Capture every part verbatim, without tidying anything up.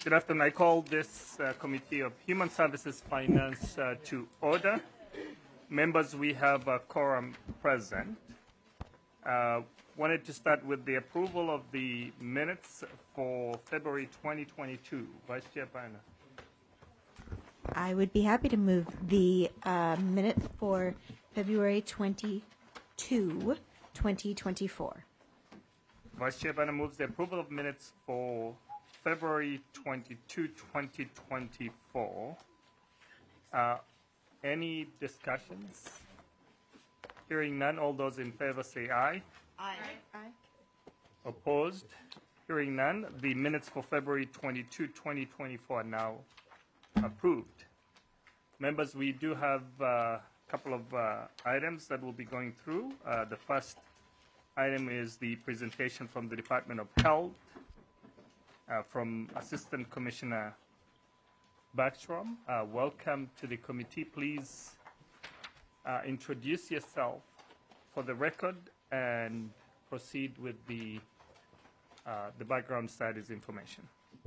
Good afternoon. I call this uh, Committee of Human Services Finance uh, to order. Members, we have a quorum present. Uh, wanted to start with the approval of the minutes for February twenty twenty-two. Vice Chair Byrne. I would be happy to move the uh, minutes for February twenty-second, twenty twenty-four. Vice Chair Byrne moves the approval of minutes for February twenty-second, twenty twenty-four. Uh, any discussions? Hearing none, all those in favor say aye. Aye. Aye. Opposed? Hearing none, the minutes for February twenty-second, twenty twenty-four are now approved. Members, we do have a couple of uh, items that we'll be going through. Uh, the first item is the presentation from the Department of Health uh, from Assistant Commissioner Backstrom. Uh, welcome to the committee. Please uh, introduce yourself for the record and proceed with the, uh, the background studies information.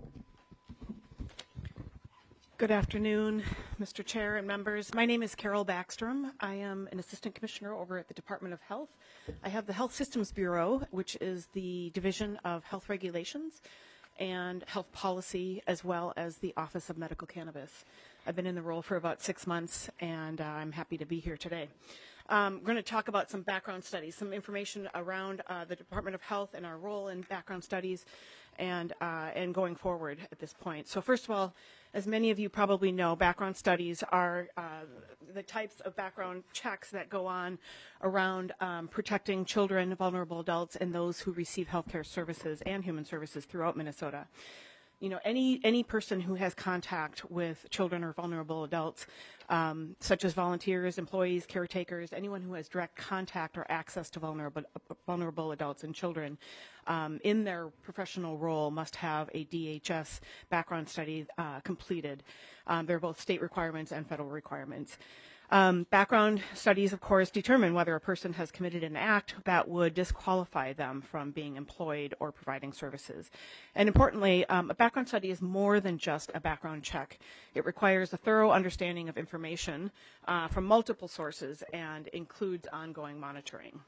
Good afternoon, Mister Chair and members. My name is Carol Backstrom. I am an Assistant Commissioner over at the Department of Health. I have the Health Systems Bureau, which is the Division of Health Regulations and Health Policy, as well as the Office of Medical Cannabis. I've been in the role for about six months, and uh, I'm happy to be here today. Um, we're going to talk about some background studies, some information around uh, the Department of Health and our role in background studies and, uh, and going forward at this point. So first of all, as many of you probably know, background studies are uh, the types of background checks that go on around um, protecting children, vulnerable adults, and those who receive healthcare services and human services throughout Minnesota. You know, any any person who has contact with children or vulnerable adults, um, such as volunteers, employees, caretakers, anyone who has direct contact or access to vulnerable vulnerable adults and children, um, in their professional role must have a D H S background study uh, completed. Um, they're both state requirements and federal requirements. Um, background studies, of course, determine whether a person has committed an act that would disqualify them from being employed or providing services. And importantly, um, a background study is more than just a background check. It requires a thorough understanding of information uh, from multiple sources and includes ongoing monitoring.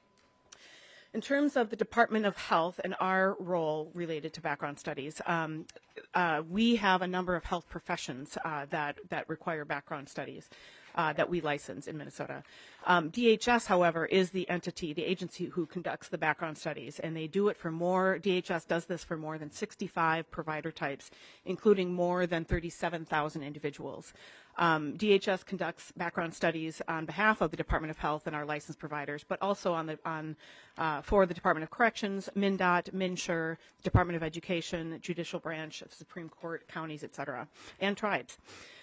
In terms of the Department of Health and our role related to background studies, um, uh, we have a number of health professions uh, that, that require background studies. Uh, that we license in Minnesota. Um, D H S, however, is the entity, the agency who conducts the background studies, and they do it for more, D H S does this for more than sixty-five provider types, including more than thirty-seven thousand individuals. Um, D H S conducts background studies on behalf of the Department of Health and our licensed providers, but also on the, on, uh, for the Department of Corrections, MnDOT, MNsure, Department of Education, Judicial Branch, Supreme Court, counties, et cetera, and tribes.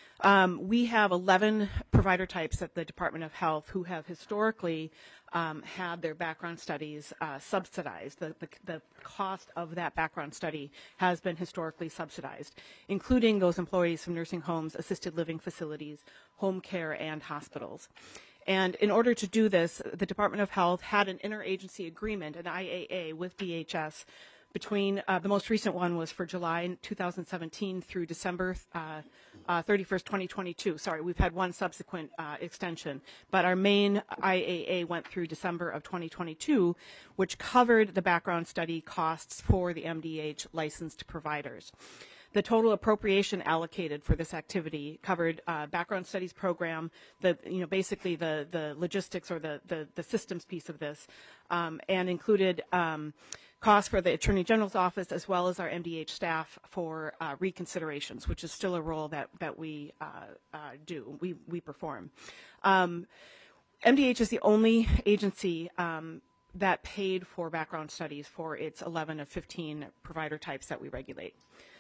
Um, we have eleven provider types at the Department of Health who have historically um, had their background studies uh, subsidized. The, the, the cost of that background study has been historically subsidized, including those employees from nursing homes, assisted living facilities, home care, and hospitals. And in order to do this, the Department of Health had an interagency agreement, an I A A, with D H S between, uh, the most recent one was for July two thousand seventeen through December uh, uh, thirty-first, twenty twenty-two. Sorry, we've had one subsequent uh, extension, but our main I A A went through December of twenty twenty-two, which covered the background study costs for the M D H licensed providers. The total appropriation allocated for this activity covered uh, background studies program, the you know basically the the logistics or the the, the systems piece of this, um, and included um, costs for the Attorney General's office as well as our M D H staff for uh, reconsiderations, which is still a role that that we uh, uh, do, we we perform. Um, M D H is the only agency um, that paid for background studies for its eleven of fifteen provider types that we regulate.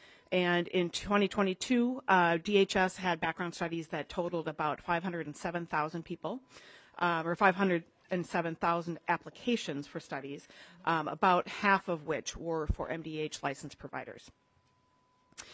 And in twenty twenty-two, uh, D H S had background studies that totaled about five hundred seven thousand people, uh, or five hundred seven thousand applications for studies, um, about half of which were for M D H licensed providers.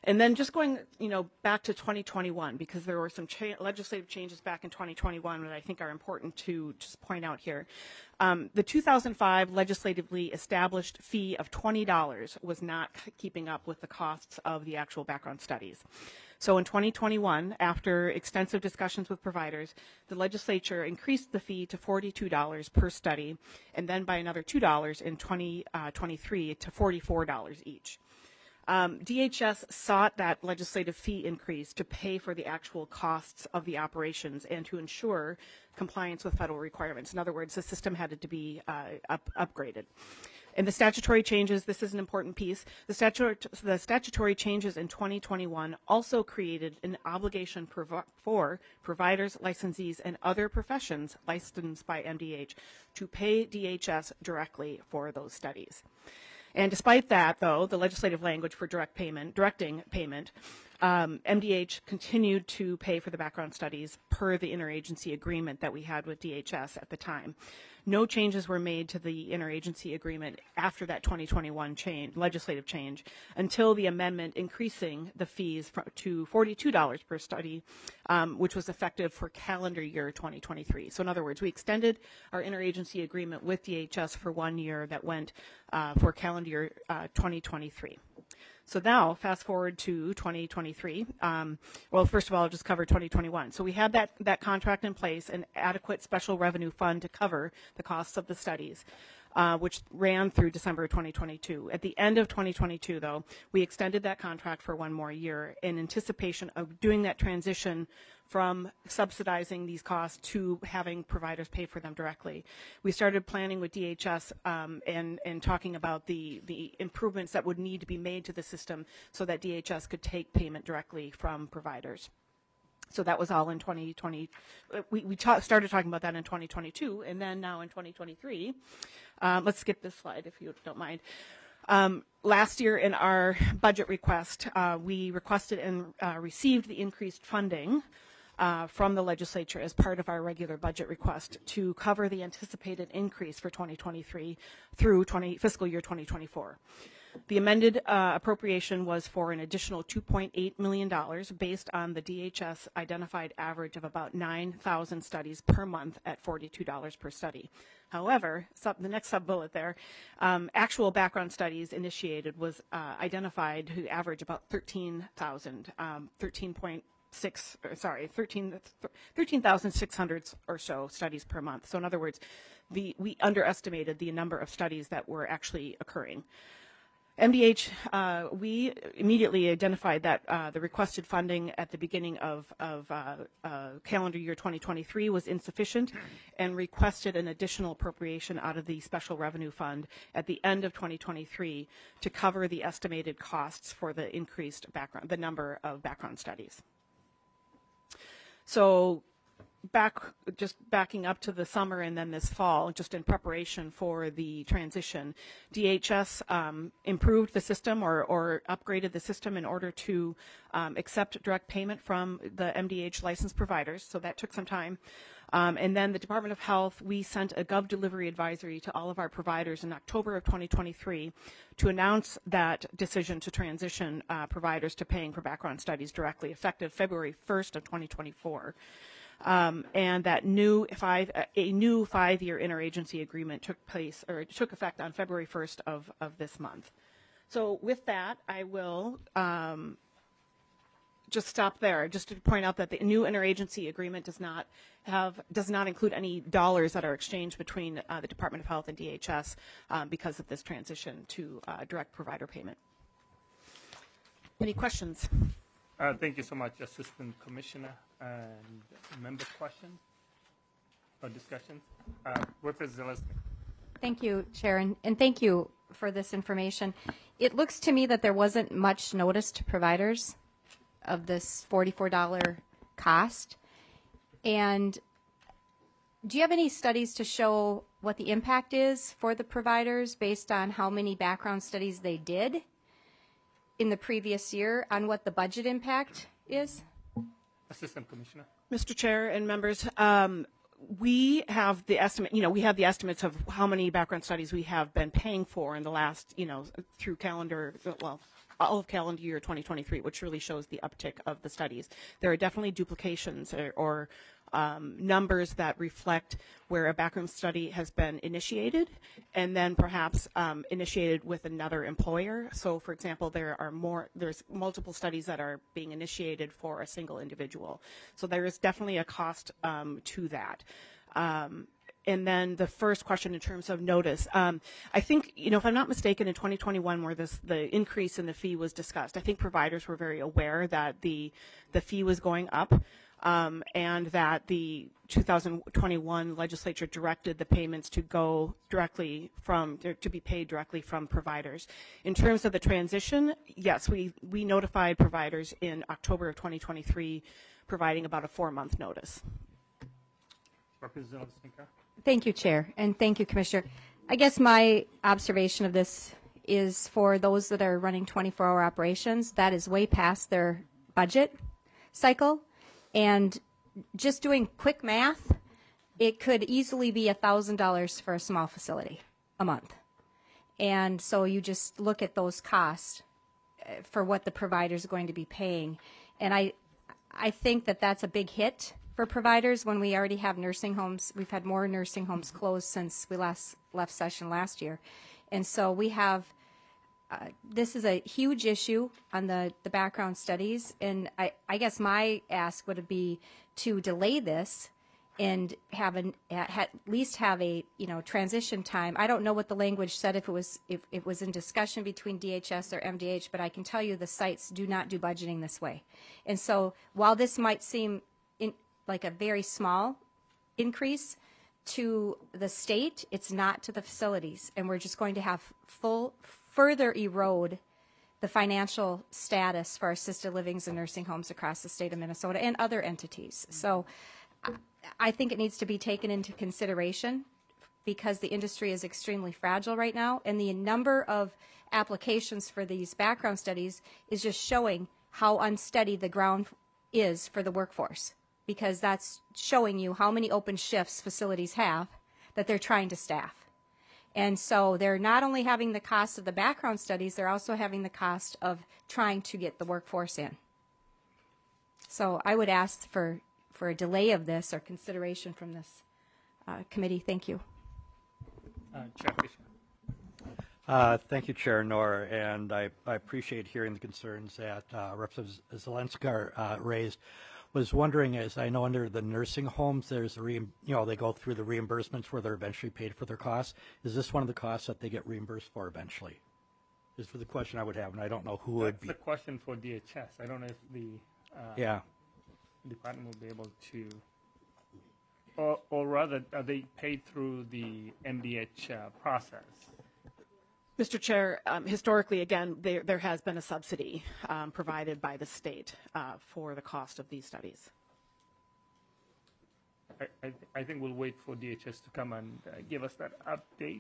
And then just going, you know, back to twenty twenty-one, because there were some cha- legislative changes back in twenty twenty-one that I think are important to just point out here. Um, the two thousand five legislatively established fee of twenty dollars was not c- keeping up with the costs of the actual background studies. So in twenty twenty-one, after extensive discussions with providers, the legislature increased the fee to forty-two dollars per study, and then by another two dollars in twenty twenty-three to forty-four dollars each. Um, D H S sought that legislative fee increase to pay for the actual costs of the operations and to ensure compliance with federal requirements. In other words, the system had to be uh, up, upgraded. And the statutory changes, this is an important piece, the statutory, the statutory changes in twenty twenty-one also created an obligation for, for providers, licensees, and other professions licensed by M D H to pay D H S directly for those studies. And despite that, though, the legislative language for direct payment, directing payment, um, M D H continued to pay for the background studies per the interagency agreement that we had with D H S at the time. No changes were made to the interagency agreement after that twenty twenty-one change, legislative change, until the amendment increasing the fees for, to forty-two dollars per study, um, which was effective for calendar year twenty twenty-three. So in other words, we extended our interagency agreement with D H S for one year that went uh, for calendar year uh, twenty twenty-three. So now, fast forward to twenty twenty-three. Um, well, first of all, I'll just cover twenty twenty-one. So we had that, that contract in place, an adequate special revenue fund to cover the costs of the studies, uh, which ran through December twenty twenty-two. At the end of twenty twenty-two, though, we extended that contract for one more year in anticipation of doing that transition from subsidizing these costs to having providers pay for them directly. We started planning with D H S um, and, and talking about the, the improvements that would need to be made to the system so that D H S could take payment directly from providers. So that was all in twenty twenty. We, we ta- started talking about that in twenty twenty-two, and then now in twenty twenty-three. Um, let's skip this slide if you don't mind. Um, last year in our budget request, uh, we requested and uh, received the increased funding Uh, from the legislature as part of our regular budget request to cover the anticipated increase for twenty twenty-three through twenty, fiscal year twenty twenty-four. The amended uh, appropriation was for an additional two point eight million dollars based on the D H S identified average of about nine thousand studies per month at forty-two dollars per study. However, sub, the next sub-bullet there, um, actual background studies initiated was uh, identified to average about thirteen thousand, um, thirteen point six, sorry, thirteen thousand six hundred or so studies per month. So in other words, the, we underestimated the number of studies that were actually occurring. M D H, uh, we immediately identified that uh, the requested funding at the beginning of, of uh, uh, calendar year twenty twenty-three was insufficient and requested an additional appropriation out of the special revenue fund at the end of twenty twenty-three to cover the estimated costs for the increased background, the number of background studies. So back, just backing up to the summer and then this fall, just in preparation for the transition, D H S um, improved the system or, or upgraded the system in order to um, accept direct payment from the M D H licensed providers. So that took some time. Um, and then the Department of Health, we sent a Gov Delivery advisory to all of our providers in October of twenty twenty-three to announce that decision to transition uh, providers to paying for background studies directly, effective February first of twenty twenty-four. Um, and that new five, a new five-year interagency agreement took place or took effect on February first of, of this month. So with that, I will um, just stop there, just to point out that the new interagency agreement does not have does not include any dollars that are exchanged between uh, the Department of Health and D H S um, because of this transition to uh, direct provider payment. Any questions? Uh, thank you so much, Assistant Commissioner. And member questions or discussions? Uh, Representative Zalesny. Thank you, Chair, and, and thank you for this information. It looks to me that there wasn't much notice to providers of this forty-four dollars cost. And do you have any studies to show what the impact is for the providers based on how many background studies they did in the previous year on what the budget impact is? Assistant Commissioner. Mister Chair and members, um, we have the estimate, you know, we have the estimates of how many background studies we have been paying for in the last, you know, through calendar, well, all of calendar year twenty twenty-three, which really shows the uptick of the studies. There are definitely duplications or, or um, numbers that reflect where a background study has been initiated and then perhaps um, initiated with another employer. So, for example, there are more, there's multiple studies that are being initiated for a single individual. So there is definitely a cost um, to that. Um, And then the first question in terms of notice, um, I think, you know, if I'm not mistaken, in twenty twenty-one, where this the increase in the fee was discussed, I think providers were very aware that the the fee was going up, um, and that the two thousand twenty-one legislature directed the payments to go directly from to be paid directly from providers. In terms of the transition, yes, we we notified providers in October of twenty twenty-three, providing about a four-month notice. Representative Stinka. Thank you, Chair, and thank you, Commissioner. I guess my observation of this is for those that are running twenty-four hour operations, that is way past their budget cycle. And just doing quick math, it could easily be one thousand dollars for a small facility a month. And so you just look at those costs for what the provider is going to be paying. And I, I think that that's a big hit for providers when we already have nursing homes. We've had more nursing homes closed since we last left session last year. And so we have, uh, this is a huge issue on the, the background studies. And I, I guess my ask would be to delay this and have an, at least have a, you know, transition time. I don't know what the language said, if it was, if it was in discussion between D H S or M D H, but I can tell you the sites do not do budgeting this way. And so while this might seem in, like a very small increase to the state, it's not to the facilities. And we're just going to have full, further erode the financial status for assisted livings and nursing homes across the state of Minnesota and other entities. So I think it needs to be taken into consideration because the industry is extremely fragile right now. And the number of applications for these background studies is just showing how unsteady the ground is for the workforce, because that's showing you how many open shifts facilities have that they're trying to staff. And so they're not only having the cost of the background studies, they're also having the cost of trying to get the workforce in. So I would ask for, for a delay of this or consideration from this uh, committee. Thank you. Uh, Chair Fisher. Uh, thank you, Chair Knorr, and I, I appreciate hearing the concerns that uh, Representative Zelenska uh, raised. Was wondering, as I know under the nursing homes, there's a re, you know, they go through the reimbursements where they're eventually paid for their costs. Is this one of the costs that they get reimbursed for eventually? Is for the question I would have, and I don't know who would be. That's the question for D H S. I don't know if the uh, yeah. department will be able to, or, or rather, are they paid through the M D H uh, process? Mister Chair, um, historically, again, there, there has been a subsidy um, provided by the state uh, for the cost of these studies. I, I, th I think we'll wait for D H S to come and uh, give us that update.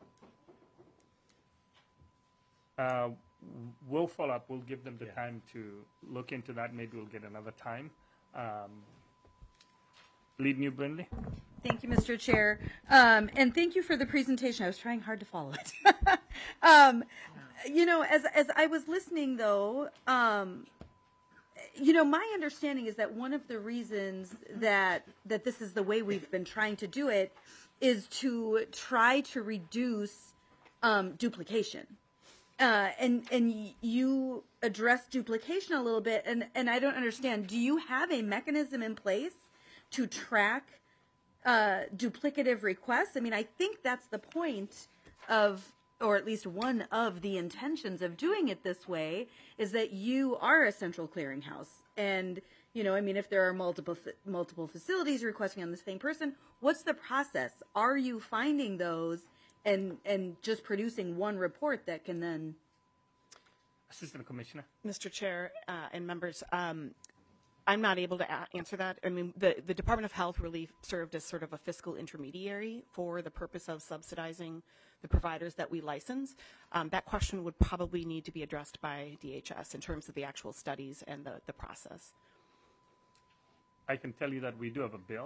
Uh, we'll follow up. We'll give them the Yeah. time to look into that. Maybe we'll get another time. Um, Lead New Brindley. Thank you, Mister Chair. Um, and thank you for the presentation. I was trying hard to follow it. um, you know, as, as I was listening, though, um, you know, my understanding is that one of the reasons that, that this is the way we've been trying to do it is to try to reduce um, duplication. Uh, and and you address duplication a little bit, and, and I don't understand. Do you have a mechanism in place to track uh, duplicative requests? I mean, I think that's the point of, or at least one of the intentions of doing it this way, is that you are a central clearinghouse. And, you know, I mean, if there are multiple multiple facilities requesting on the same person, what's the process? Are you finding those and and just producing one report that can then... Assistant Commissioner. Mister Chair uh, and members, um, I'm not able to a- answer that. I mean, the, the Department of Health really served as sort of a fiscal intermediary for the purpose of subsidizing the providers that we license. Um, that question would probably need to be addressed by D H S in terms of the actual studies and the, the process. I can tell you that we do have a bill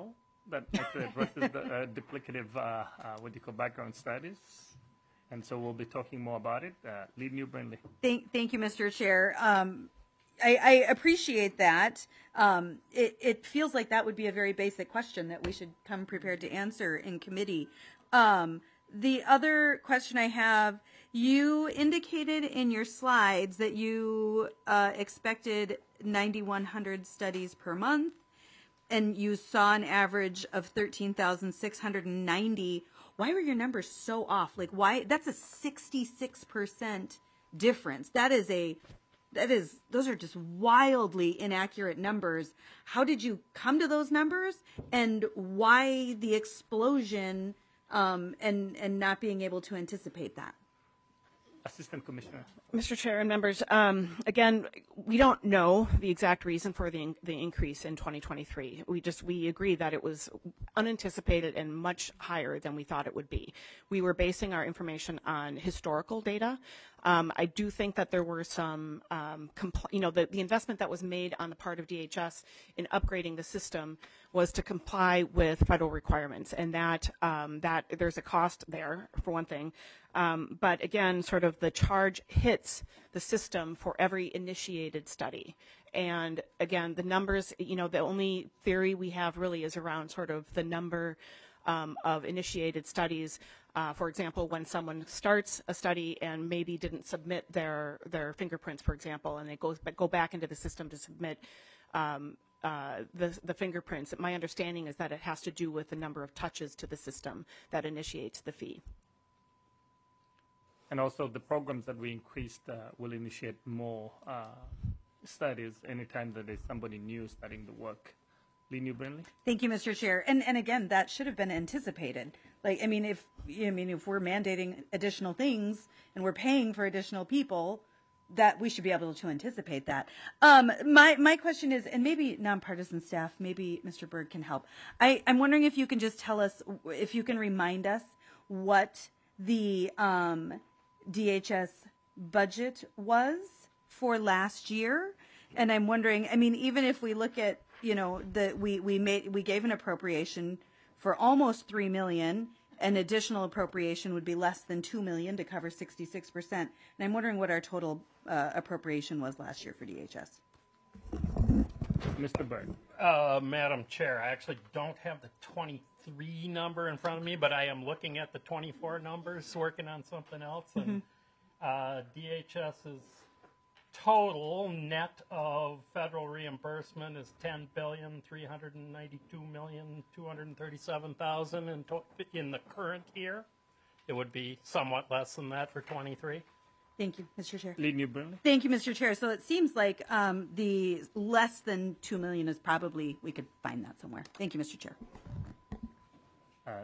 that actually addresses the uh, duplicative, uh, uh, what do you call, background studies. And so we'll be talking more about it. Uh, Lee New Brindley. Thank, thank you, Mister Chair. Um, I, I appreciate that. Um, it, it feels like that would be a very basic question that we should come prepared to answer in committee. Um, the other question I have, you indicated in your slides that you uh, expected ninety-one hundred studies per month, and you saw an average of thirteen thousand six hundred ninety. Why were your numbers so off? Like, why? That's a sixty-six percent difference. That is a, that is, those are just wildly inaccurate numbers. How did you come to those numbers? And why the explosion um, and, and not being able to anticipate that? Assistant Commissioner. Mister Chair and members, um, again, we don't know the exact reason for the the increase in twenty twenty-three. We just we agree that it was unanticipated and much higher than we thought it would be. We were basing our information on historical data. Um, I do think that there were some, um, compl- you know, the, the investment that was made on the part of D H S in upgrading the system was to comply with federal requirements, and that um, that there's a cost there for one thing. Um, but again, sort of the charge hits the system for every initiated study. And again, the numbers, you know, the only theory we have really is around sort of the number um, of initiated studies. Uh, for example, when someone starts a study and maybe didn't submit their their fingerprints, for example, and they go, go back into the system to submit um, uh, the, the fingerprints, my understanding is that it has to do with the number of touches to the system that initiates the fee. And also the programs that we increased uh, will initiate more uh, studies anytime that there's somebody new starting the work. Lee New Brindley. Thank you, Mister Chair. And and again, that should have been anticipated. Like, I mean, if I mean if we're mandating additional things and we're paying for additional people, that we should be able to anticipate that. Um, my my question is, and maybe nonpartisan staff, maybe Mister Berg can help. I, I'm wondering if you can just tell us, if you can remind us what the um, D H S budget was for last year. And I'm wondering, I mean, even if we look at, you know, the we we made we gave an appropriation for almost three million. An additional appropriation would be less than two million to cover sixty-six percent. And I'm wondering what our total uh, appropriation was last year for D H S. Mister Berg. Uh, Madam Chair, I actually don't have the twenty-three number in front of me, but I am looking at the twenty-four numbers, working on something else. And uh, DHS's total net of federal reimbursement is ten billion three hundred ninety-two million two hundred thirty-seven thousand in, to- in the current year. It would be somewhat less than that for twenty-three. Thank you, Mister Chair. Lee New Brindley. Thank you, Mister Chair. So it seems like um, the less than two million is probably, we could find that somewhere. Thank you, Mister Chair. Uh,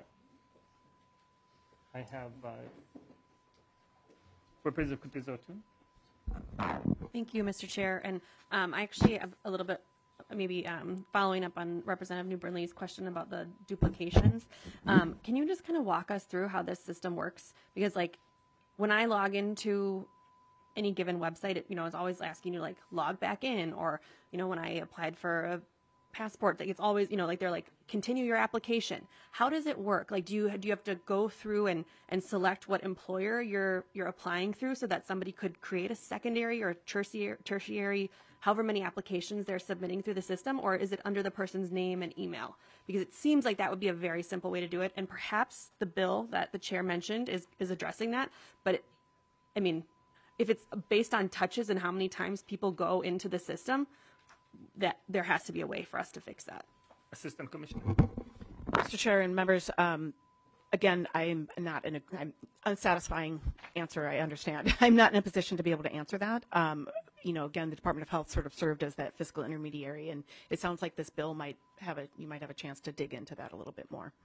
I have uh, Representative Kupizotu. Thank you, Mister Chair. And um, I actually have a little bit, maybe um, following up on Representative New Brindley's question about the duplications. Um, can you just kind of walk us through how this system works? Because, like, when I log into any given website, it, you know, it's always asking you to, like, log back in. Or, you know, when I applied for a passport, like, it's always, you know, like, they're like, continue your application. How does it work? Like, do you do you have to go through and, and select what employer you're you're applying through so that somebody could create a secondary or tertiary, tertiary, however many applications they're submitting through the system? Or is it under the person's name and email? Because it seems like that would be a very simple way to do it. And perhaps the bill that the chair mentioned is, is addressing that. But, it, I mean, if it's based on touches and how many times people go into the system, that there has to be a way for us to fix that. Assistant Commissioner. Mister Chair and members, um, again, I'm not in a I'm unsatisfying answer. I understand. I'm not in a position to be able to answer that. Um, you know, again, the Department of Health sort of served as that fiscal intermediary, and it sounds like this bill might have a you might have a chance to dig into that a little bit more.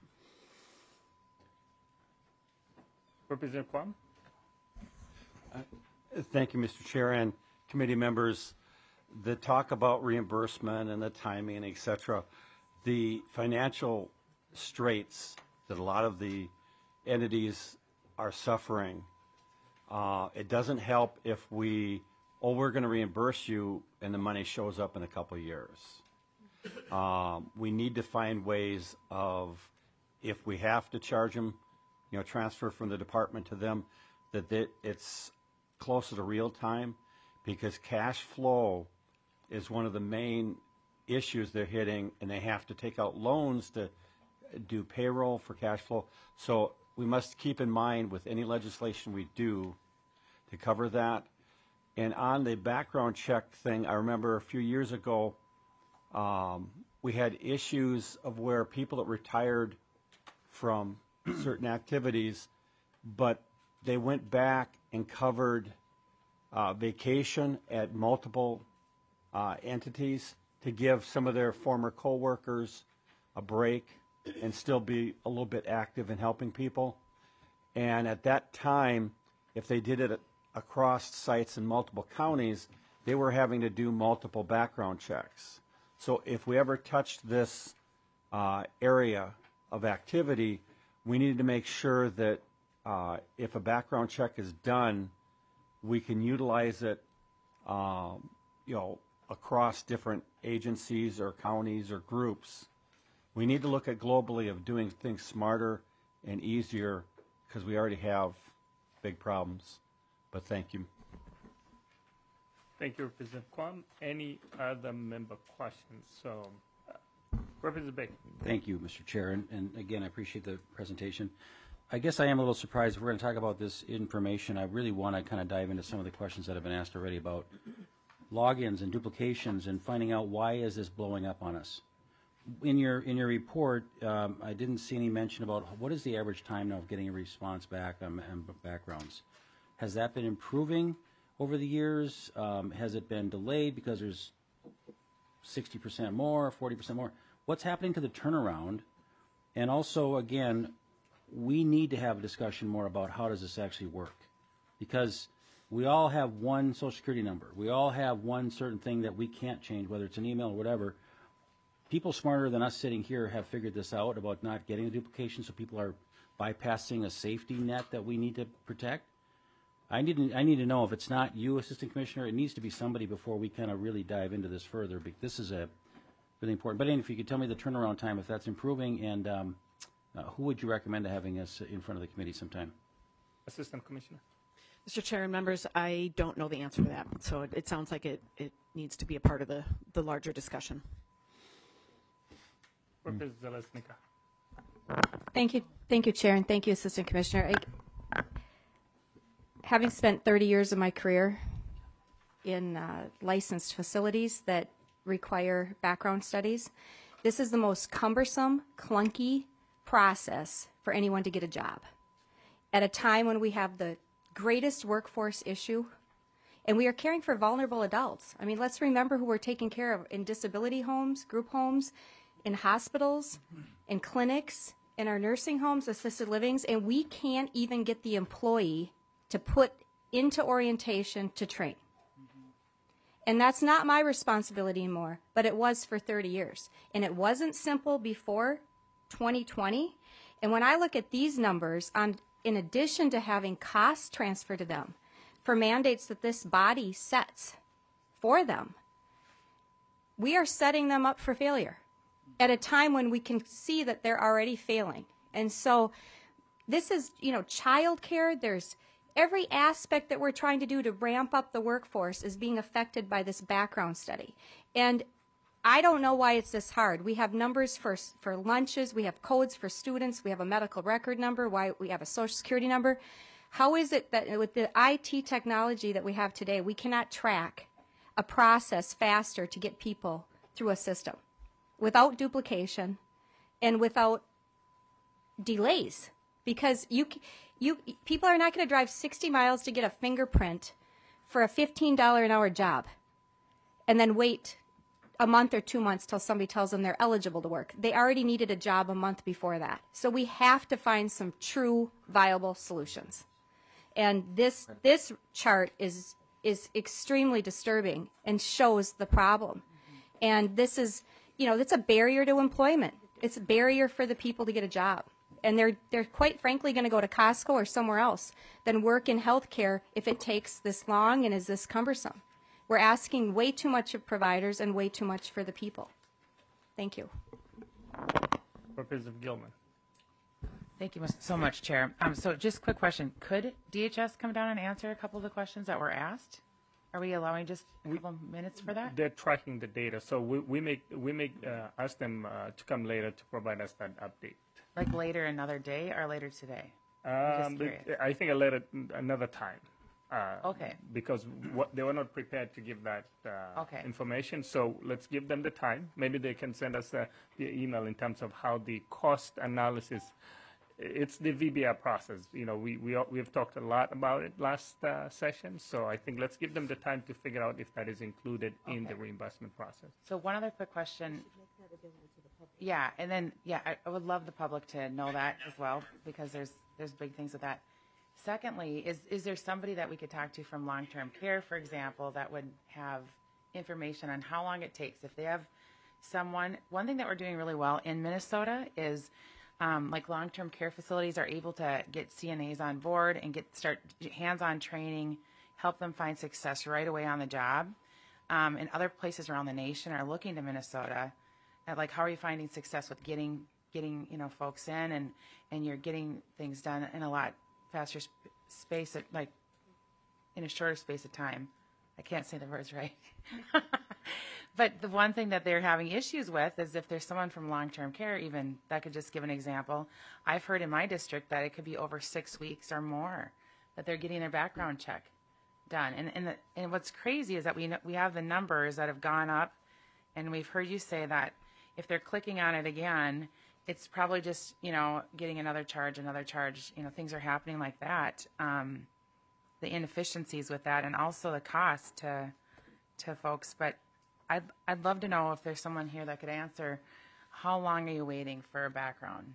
Representative Quam. Uh, thank you, Mister Chair and committee members. The talk about reimbursement and the timing, et cetera, the financial straits that a lot of the entities are suffering, uh, it doesn't help if we, oh, we're going to reimburse you and the money shows up in a couple of years. Um, we need to find ways of, if we have to charge them, you know, transfer from the department to them, that it, it's closer to real time, because cash flow is one of the main issues they're hitting, and they have to take out loans to do payroll for cash flow. So we must keep in mind with any legislation we do to cover that. And on the background check thing, I remember a few years ago, um, we had issues of where people that retired from certain activities, but they went back and covered uh, vacation at multiple uh, entities to give some of their former coworkers a break and still be a little bit active in helping people. And at that time, if they did it across sites in multiple counties, they were having to do multiple background checks. So if we ever touched this uh, area of activity, we needed to make sure that uh, if a background check is done, we can utilize it, um, you know, across different agencies or counties or groups. We need to look at globally of doing things smarter and easier, because we already have big problems. But thank you. Thank you, Representative Quam. Any other member questions? So, uh, Representative Baker. Thank you, Mister Chair. And, and again, I appreciate the presentation. I guess I am a little surprised if we're going to talk about this information. I really want to kind of dive into some of the questions that have been asked already about logins and duplications and finding out why is this blowing up on us. In your in your report, um, I didn't see any mention about what is the average time now of getting a response back on, on backgrounds. Has that been improving over the years? Um, has it been delayed because there's sixty percent more, forty percent more? What's happening to the turnaround? And also, again, we need to have a discussion more about how does this actually work, because we all have one Social Security number. We all have one certain thing that we can't change, whether it's an email or whatever. People smarter than us sitting here have figured this out about not getting a duplication, so people are bypassing a safety net that we need to protect. I need to, I need to know if it's not you, Assistant Commissioner, it needs to be somebody before we kind of really dive into this further, because this is a really important. But if you could tell me the turnaround time, if that's improving, and um, uh, who would you recommend having us in front of the committee sometime? Assistant Commissioner. Mister Chair and members, I don't know the answer to that, so it, it sounds like it, it needs to be a part of the, the larger discussion. Representative Zalesnika. Thank you, thank you, Chair, and thank you, Assistant Commissioner. I, having spent thirty years of my career in uh, licensed facilities that require background studies, this is the most cumbersome, clunky process for anyone to get a job. At a time when we have the greatest workforce issue, and we are caring for vulnerable adults. I mean, let's remember who we're taking care of in disability homes, group homes, in hospitals, in clinics, in our nursing homes, assisted livings, and we can't even get the employee to put into orientation to train. And that's not my responsibility anymore, but it was for thirty years. And it wasn't simple before twenty twenty. And when I look at these numbers, on, in addition to having costs transferred to them for mandates that this body sets for them, we are setting them up for failure at a time when we can see that they're already failing. And so this is, you know, child care. There's every aspect that we're trying to do to ramp up the workforce is being affected by this background study. And I don't know why it's this hard. We have numbers for for lunches. We have codes for students. We have a medical record number. Why we have a Social Security number. How is it that with the I T technology that we have today, we cannot track a process faster to get people through a system without duplication and without delays? Because you, you people are not going to drive sixty miles to get a fingerprint for a fifteen dollars an hour job and then wait a month or two months till somebody tells them they're eligible to work. They already needed a job a month before that. So we have to find some true viable solutions. And this this chart is is extremely disturbing and shows the problem. And this is, you know, it's a barrier to employment. It's a barrier for the people to get a job. And they're they're quite frankly going to go to Costco or somewhere else than work in healthcare if it takes this long and is this cumbersome. We're asking way too much of providers and way too much for the people. Thank you. Representative Gilman. Thank you mus- so much, Chair. Um, so just quick question. Could D H S come down and answer a couple of the questions that were asked? Are we allowing just a couple of minutes for that? They're tracking the data, so we, we make we make uh, ask them uh, to come later to provide us that update. Like later another day or later today? I'm just Um, curious. but I think a later another time. Uh, Okay. Because what, they were not prepared to give that uh, Okay. information, so let's give them the time. Maybe they can send us a, the email in terms of how the cost analysis. It's the V B R process. You know, we we all- we have talked a lot about it last uh, session, so I think let's give them the time to figure out if that is included in the Okay. reimbursement process. So one other quick question. Yeah, and then, yeah, I, I would love the public to know that as well, because there's, there's big things with that. Secondly, is, is there somebody that we could talk to from long-term care, for example, that would have information on how long it takes? If they have someone, one thing that we're doing really well in Minnesota is, um, like long-term care facilities are able to get C N As on board and get, start hands-on training, help them find success right away on the job. Um, and other places around the nation are looking to Minnesota at like, how are you finding success with getting, getting, you know, folks in and, and you're getting things done in a lot faster sp- space, at, like in a shorter space of time. I can't say the words right. But the one thing that they're having issues with is if there's someone from long-term care, even, that could just give an example. I've heard in my district that it could be over six weeks or more that they're getting their background check done. And and, the, and what's crazy is that we know, we have the numbers that have gone up, and we've heard you say that if they're clicking on it again, it's probably just, you know, getting another charge, another charge. You know, things are happening like that. Um, the inefficiencies with that, and also the cost to to folks. But I'd I'd love to know if there's someone here that could answer. How long are you waiting for a background?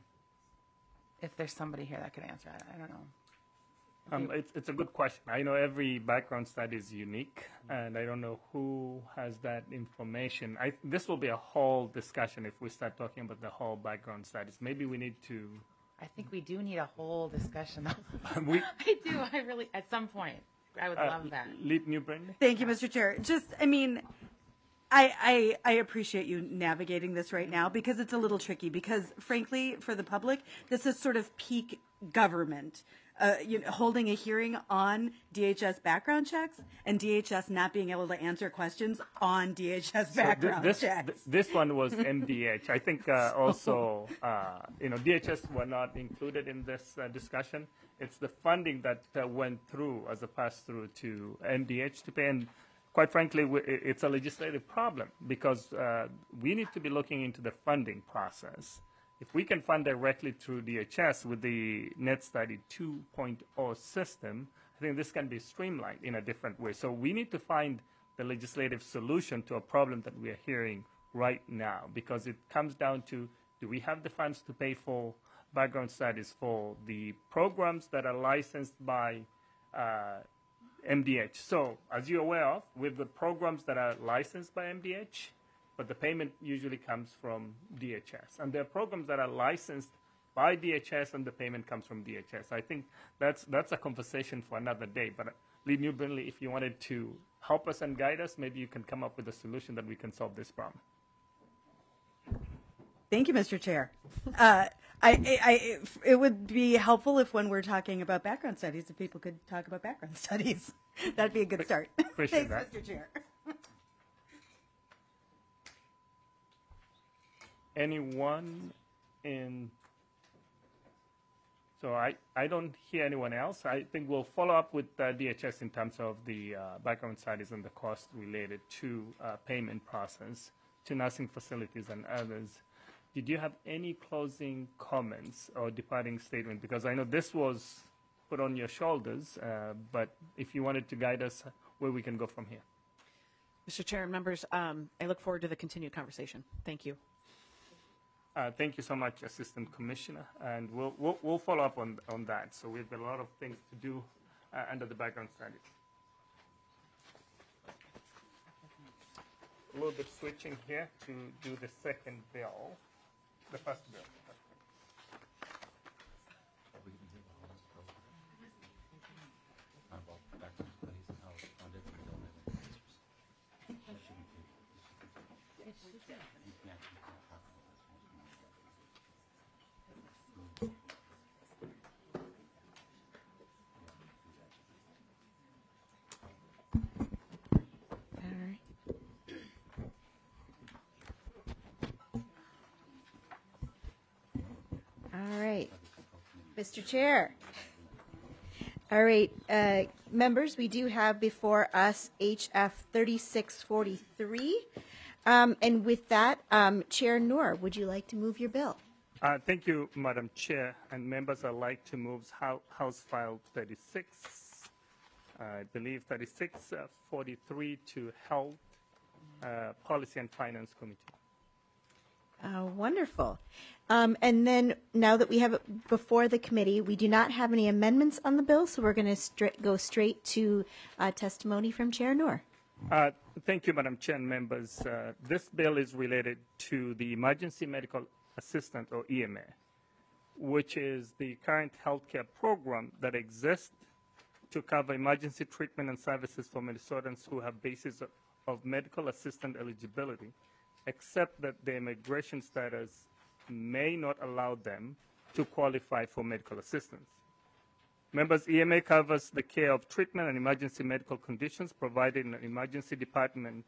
If there's somebody here that could answer that, I don't know. Um, it's, it's a good question. I know every background study is unique, and I don't know who has that information. I, this will be a whole discussion if we start talking about the whole background studies. Maybe we need to. I think we do need a whole discussion. we, I do. I really, at some point, I would uh, love that. Lead New Brittany? Thank you, Mister Chair. Just, I mean, I, I I appreciate you navigating this right now because it's a little tricky. Because frankly, for the public, this is sort of peak government. Uh, you know, holding a hearing on D H S background checks and D H S not being able to answer questions on D H S So thi- background this, checks. th- this one was M D H. I think uh, also, uh, you know, D H S were not included in this uh, discussion. It's the funding that uh, went through as a pass-through to M D H to pay. And quite frankly, we, i- it's a legislative problem because uh, we need to be looking into the funding process. If we can fund directly through D H S with the Net Study two point oh system, I think this can be streamlined in a different way. So we need to find the legislative solution to a problem that we are hearing right now, because it comes down to, do we have the funds to pay for background studies for the programs that are licensed by uh, M D H? So as you're aware of, with the programs that are licensed by M D H, but the payment usually comes from D H S. And there are programs that are licensed by D H S and the payment comes from D H S. I think that's that's a conversation for another day. But uh, Lee New Brinley, if you wanted to help us and guide us, maybe you can come up with a solution that we can solve this problem. Thank you, Mister Chair. Uh, I, I, I, it would be helpful if when we're talking about background studies, if people could talk about background studies. That'd be a good start. Appreciate Thanks, that. Mister Chair. Anyone in? So I, I don't hear anyone else. I think we'll follow up with uh, D H S in terms of the uh, background studies and the cost related to uh, payment process to nursing facilities and others. Did you have any closing comments or departing statement? Because I know this was put on your shoulders, uh, but if you wanted to guide us where we can go from here. Mister Chair and members, um, I look forward to the continued conversation. Thank you. Uh, thank you so much, Assistant Commissioner, and we'll, we'll, we'll follow up on, on that. So we've got a lot of things to do uh, under the background studies. A little bit switching here to do the second bill, the first bill. Mister Chair. All right, uh, members, we do have before us H F thirty-six forty-three. Um, and with that, um, Chair Noor, would you like to move your bill? Uh, thank you, Madam Chair, and members. I'd like to move House, House File thirty-six, uh, I believe thirty-six forty-three to Health, uh, Policy and Finance Committee. Uh, wonderful. Um, and then now that we have it before the committee, we do not have any amendments on the bill, so we're going to stra- go straight to uh, testimony from Chair Noor. Uh, thank you, Madam Chair and members. Uh, this bill is related to the Emergency Medical Assistant, or E M A, which is the current healthcare program that exists to cover emergency treatment and services for Minnesotans who have basis of, of medical assistant eligibility, except that their immigration status may not allow them to qualify for medical assistance. Members, E M A covers the care of treatment and emergency medical conditions provided in an emergency department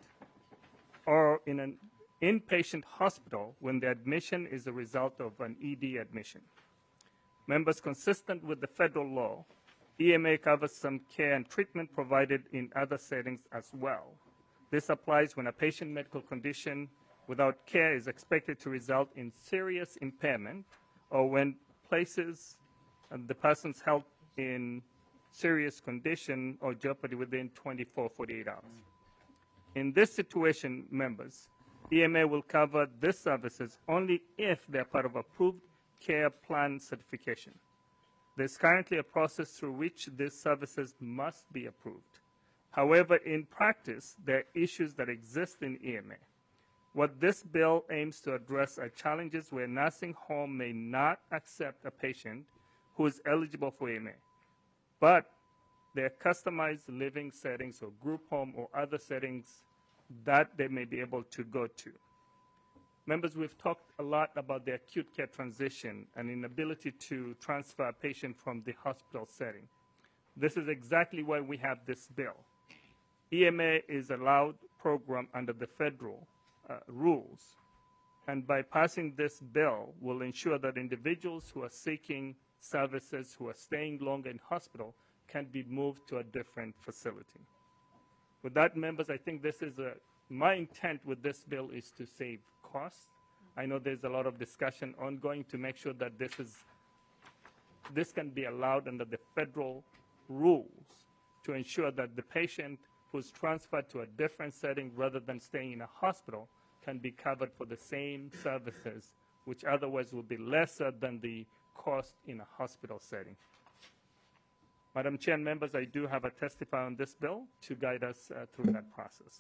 or in an inpatient hospital when the admission is a result of an E D admission. Members, consistent with the federal law, E M A covers some care and treatment provided in other settings as well. This applies when a patient medical condition without care is expected to result in serious impairment, or when places the person's health in serious condition or jeopardy within twenty-four, forty-eight hours. In this situation, members, E M A will cover these services only if they are part of approved care plan certification. There's currently a process through which these services must be approved. However, in practice, there are issues that exist in E M A. What this bill aims to address are challenges where nursing home may not accept a patient who is eligible for E M A, but there are customized living settings or group home or other settings that they may be able to go to. Members, we've talked a lot about the acute care transition and inability to transfer a patient from the hospital setting. This is exactly why we have this bill. E M A is a allowed program under the federal uh, rules, and by passing this bill will ensure that individuals who are seeking services, who are staying longer in hospital, can be moved to a different facility. With that, members, I think this is a, my intent with this bill is to save costs. I know there's a lot of discussion ongoing to make sure that this is, this can be allowed under the federal rules to ensure that the patient who's transferred to a different setting rather than staying in a hospital can be covered for the same services, which otherwise will be lesser than the cost in a hospital setting. Madam Chair and members, I do have a testify on this bill to guide us uh, through that process.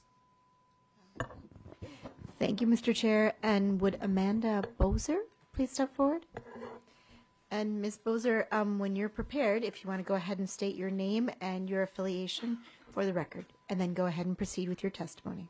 Thank you, Mister Chair. And would Amanda Bozer please step forward? And Miz Bozer, um, when you're prepared, if you want to go ahead and state your name and your affiliation for the record, and then go ahead and proceed with your testimony.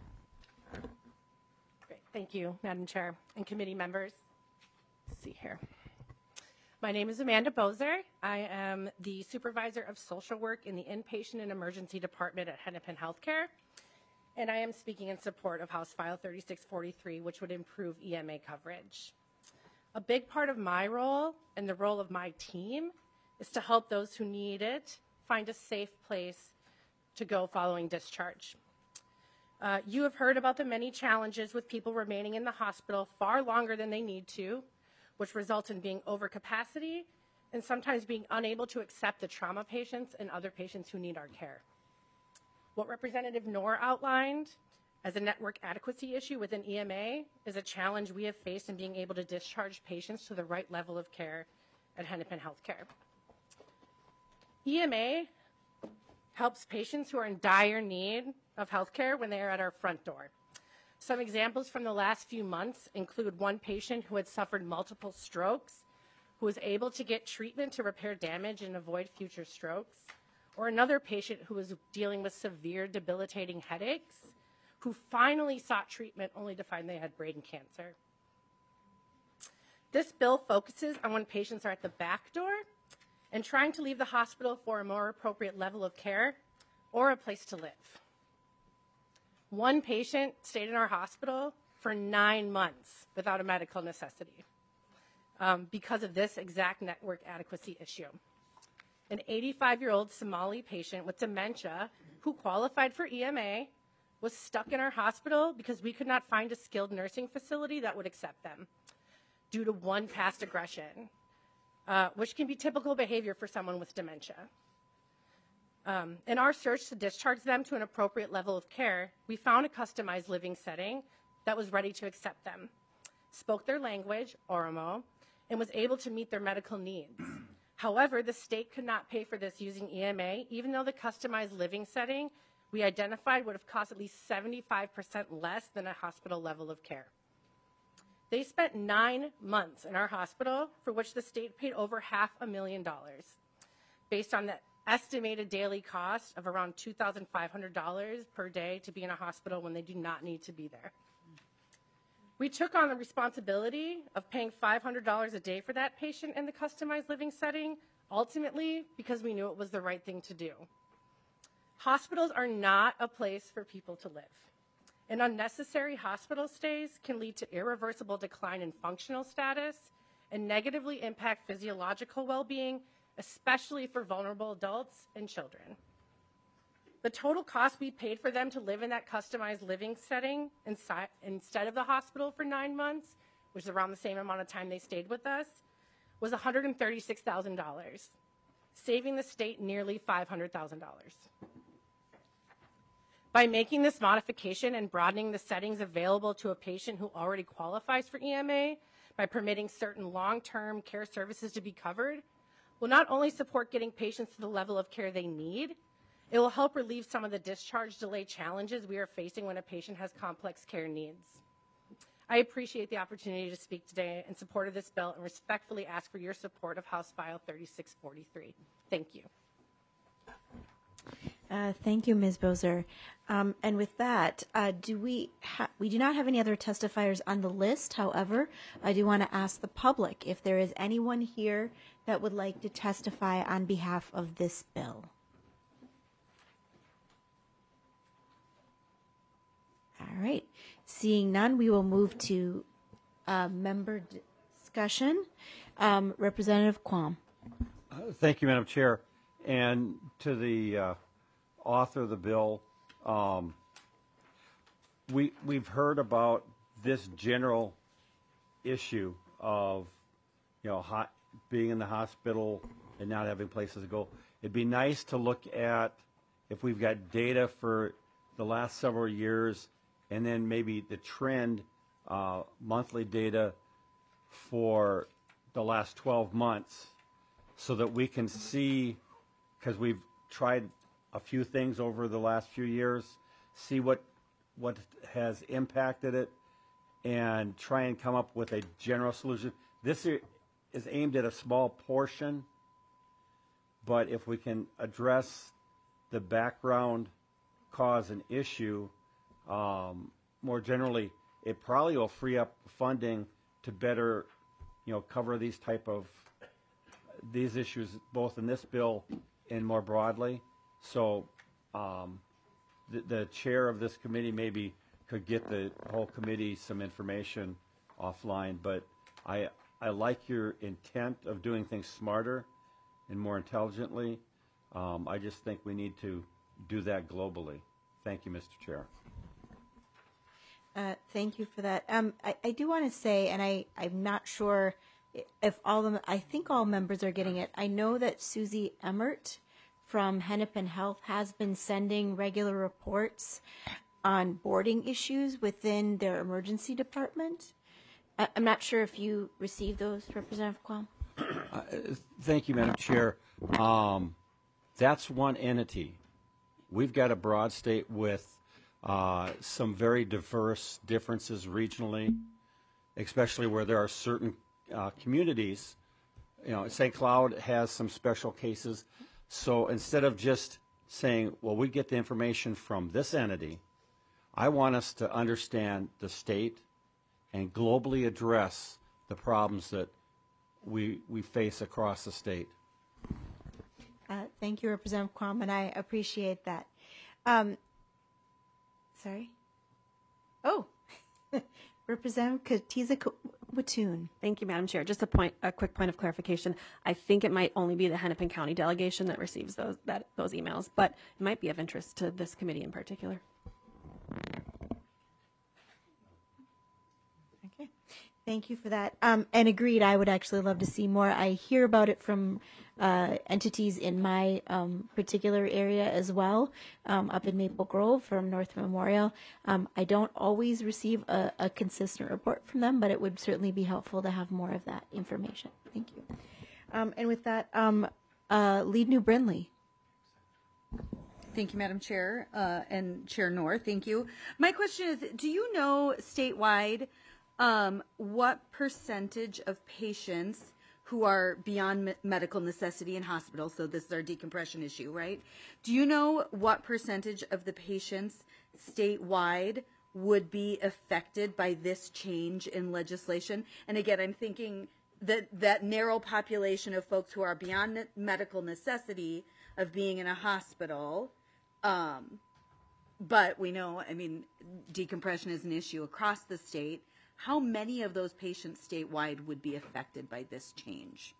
Great. Thank you, Madam Chair and committee members. Let's see here. My name is Amanda Bozer. I am the Supervisor of Social Work in the Inpatient and Emergency Department at Hennepin Healthcare, and I am speaking in support of House File thirty-six forty-three, which would improve E M A coverage. A big part of my role and the role of my team is to help those who need it find a safe place to go following discharge. Uh, you have heard about the many challenges with people remaining in the hospital far longer than they need to, which results in being over capacity and sometimes being unable to accept the trauma patients and other patients who need our care. What Representative Noor outlined as a network adequacy issue within E M A is a challenge we have faced in being able to discharge patients to the right level of care at Hennepin Healthcare. E M A helps patients who are in dire need of healthcare when they are at our front door. Some examples from the last few months include one patient who had suffered multiple strokes, who was able to get treatment to repair damage and avoid future strokes, or another patient who was dealing with severe debilitating headaches, who finally sought treatment only to find they had brain cancer. This bill focuses on when patients are at the back door and trying to leave the hospital for a more appropriate level of care or a place to live. One patient stayed in our hospital for nine months without a medical necessity. um, because of this exact network adequacy issue. An eighty-five-year-old Somali patient with dementia who qualified for E M A was stuck in our hospital because we could not find a skilled nursing facility that would accept them due to one past aggression, uh, which can be typical behavior for someone with dementia. Um, in our search to discharge them to an appropriate level of care, we found a customized living setting that was ready to accept them, spoke their language, Oromo, and was able to meet their medical needs. However, the state could not pay for this using E M A, even though the customized living setting we identified would have cost at least seventy-five percent less than a hospital level of care. They spent nine months in our hospital, for which the state paid over half a million dollars, based on the estimated daily cost of around two thousand five hundred dollars per day to be in a hospital when they do not need to be there. We took on the responsibility of paying five hundred dollars a day for that patient in the customized living setting, ultimately because we knew it was the right thing to do. Hospitals are not a place for people to live. And unnecessary hospital stays can lead to irreversible decline in functional status and negatively impact physiological well-being, especially for vulnerable adults and children. The total cost we paid for them to live in that customized living setting inside, instead of the hospital for nine months, which is around the same amount of time they stayed with us, was one hundred thirty-six thousand dollars, saving the state nearly five hundred thousand dollars. By making this modification and broadening the settings available to a patient who already qualifies for E M A, by permitting certain long-term care services to be covered, will not only support getting patients to the level of care they need, it will help relieve some of the discharge delay challenges we are facing when a patient has complex care needs. I appreciate the opportunity to speak today in support of this bill and respectfully ask for your support of House File thirty-six forty-three. Thank you. Uh, thank you, Miz Bozer. Um, and with that, uh, do we ha- we do not have any other testifiers on the list. However, I do want to ask the public if there is anyone here that would like to testify on behalf of this bill. All right. Seeing none, we will move to uh, member discussion. Um, Representative Quam. Uh, thank you, Madam Chair. And to the uh, author of the bill, um, we, we've heard about this general issue of, you know, hot, being in the hospital and not having places to go. It'd be nice to look at if we've got data for the last several years and then maybe the trend, uh, monthly data for the last twelve months so that we can see, because we've tried a few things over the last few years, see what what has impacted it and try and come up with a general solution. This is aimed at a small portion, but if we can address the background cause and issue um, more generally, it probably will free up funding to better, you know, cover these type of these issues both in this bill and more broadly. So um, the, the chair of this committee maybe could get the whole committee some information offline, but I I like your intent of doing things smarter and more intelligently. Um, I just think we need to do that globally. Thank you, Mister Chair. Uh, thank you for that. Um, I, I do want to say, and I, I'm not sure if all of them, I think all members are getting it. I know that Susie Emmert from Hennepin Health has been sending regular reports on boarding issues within their emergency department. I, I'm not sure if you received those, Representative Quam. Uh, thank you, Madam Chair. Um, that's one entity. We've got a broad state with uh, some very diverse differences regionally, especially where there are certain uh, communities. You know, Saint Cloud has some special cases. So instead of just saying, well, we get the information from this entity, I want us to understand the state and globally address the problems that we we face across the state. Uh, thank you, Representative Quam, and I appreciate that. Um, sorry? Oh, Representative Katiza Watoon. Thank you, Madam Chair. Just a point, a quick point of clarification. I think it might only be the Hennepin County delegation that receives those that those emails, but it might be of interest to this committee in particular. Okay. Thank you for that. Um, and agreed, I would actually love to see more. I hear about it from uh, entities in my um, particular area as well, um, up in Maple Grove from North Memorial. Um, I don't always receive a, a consistent report from them, but it would certainly be helpful to have more of that information. Thank you. Um, and with that, um, uh, Lead New Brindley. Thank you, Madam Chair, uh, and Chair Knorr. Thank you. My question is, do you know statewide um, what percentage of patients who are beyond me- medical necessity in hospitals, so this is our decompression issue, right? Do you know what percentage of the patients statewide would be affected by this change in legislation? And again, I'm thinking that that narrow population of folks who are beyond ne- medical necessity of being in a hospital. Um, but we know, I mean, decompression is an issue across the state. How many of those patients statewide would be affected by this change?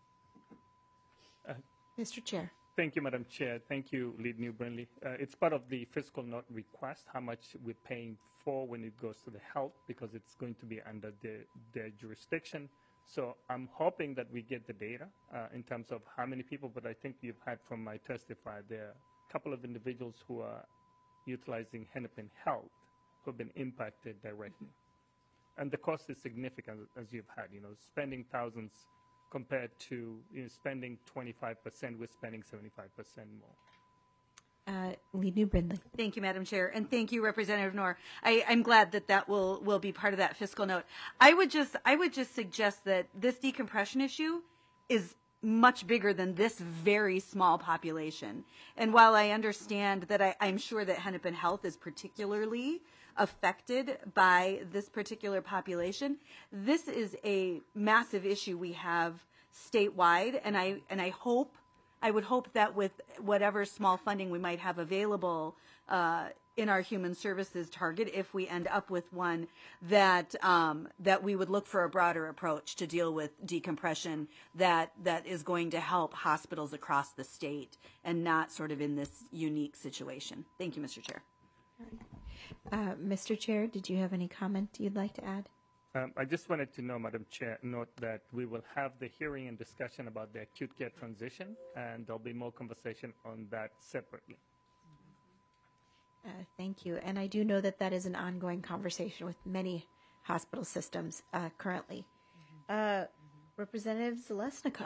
Uh, Mister Chair. Thank you, Madam Chair. Thank you, Lead New Brindley. Uh, it's part of the fiscal note request, how much we're paying for when it goes to the health, because it's going to be under their, their jurisdiction. So I'm hoping that we get the data uh, in terms of how many people, but I think you've had from my testify, there are a couple of individuals who are utilizing Hennepin Health who have been impacted directly. And the cost is significant, as you've had, you know, spending thousands compared to you know, spending twenty-five percent, we're spending seventy-five percent more. Uh, Lead New Brindley. Thank you, Madam Chair, and thank you, Representative Knorr. I, I'm glad that that will, will be part of that fiscal note. I would just I would just suggest that this decompression issue is much bigger than this very small population. And while I understand that I, I'm sure that Hennepin Health is particularly affected by this particular population, this is a massive issue we have statewide, and I and I hope I would hope that with whatever small funding we might have available uh, in our human services target, if we end up with one, that um, that we would look for a broader approach to deal with decompression that that is going to help hospitals across the state and not sort of in this unique situation. Thank you, Mister Chair. Uh, Mister Chair, did you have any comment you'd like to add? Um, I just wanted to know, Madam Chair, note that we will have the hearing and discussion about the acute care transition, and there'll be more conversation on that separately. Uh, thank you. And I do know that that is an ongoing conversation with many hospital systems uh, currently. Uh, Representative Zalesnikar.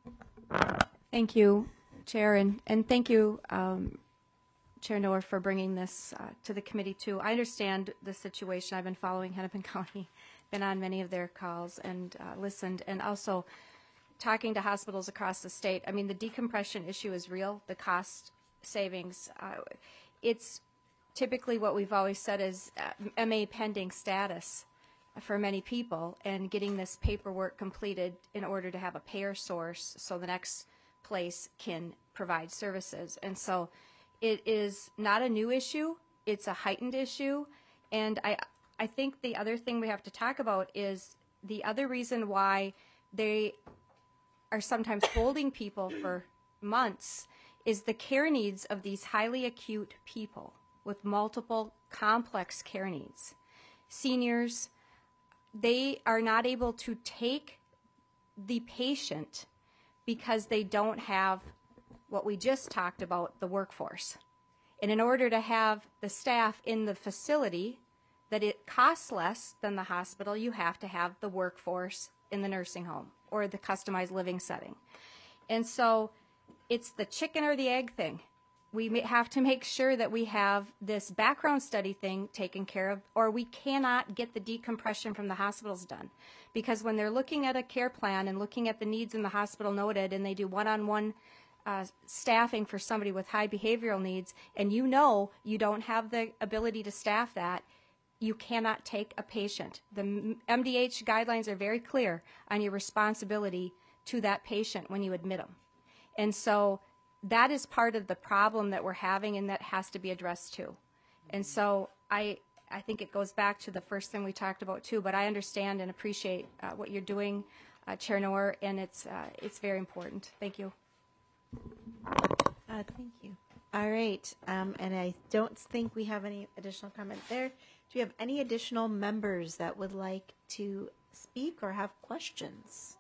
Thank you, Chair, and, and thank you, um, Chair Knorr, for bringing this uh, to the committee too. I understand the situation. I've been following Hennepin County, been on many of their calls and uh, listened, and also talking to hospitals across the state. I mean, the decompression issue is real. The cost savings, uh, it's typically what we've always said is uh, M A pending status for many people, and getting this paperwork completed in order to have a payer source so the next place can provide services. And so it is not a new issue. It's a heightened issue. And I, I think the other thing we have to talk about is the other reason why they are sometimes holding people for months is the care needs of these highly acute people with multiple complex care needs. Seniors, they are not able to take the patient because they don't have what we just talked about, the workforce. And in order to have the staff in the facility, that it costs less than the hospital, you have to have the workforce in the nursing home or the customized living setting. And so it's the chicken or the egg thing. We have to make sure that we have this background study thing taken care of, or we cannot get the decompression from the hospitals done. Because when they're looking at a care plan and looking at the needs in the hospital noted, and they do one-on-one uh, staffing for somebody with high behavioral needs, and you know you don't have the ability to staff that, you cannot take a patient. The M D H guidelines are very clear on your responsibility to that patient when you admit them. And so that is part of the problem that we're having, and that has to be addressed too. And so I I think it goes back to the first thing we talked about too, but I understand and appreciate uh, what you're doing, uh, Chair Noor, and it's, uh, it's very important. Thank you. Uh, thank you. All right, um, and I don't think we have any additional comment there. Do we have any additional members that would like to speak or have questions?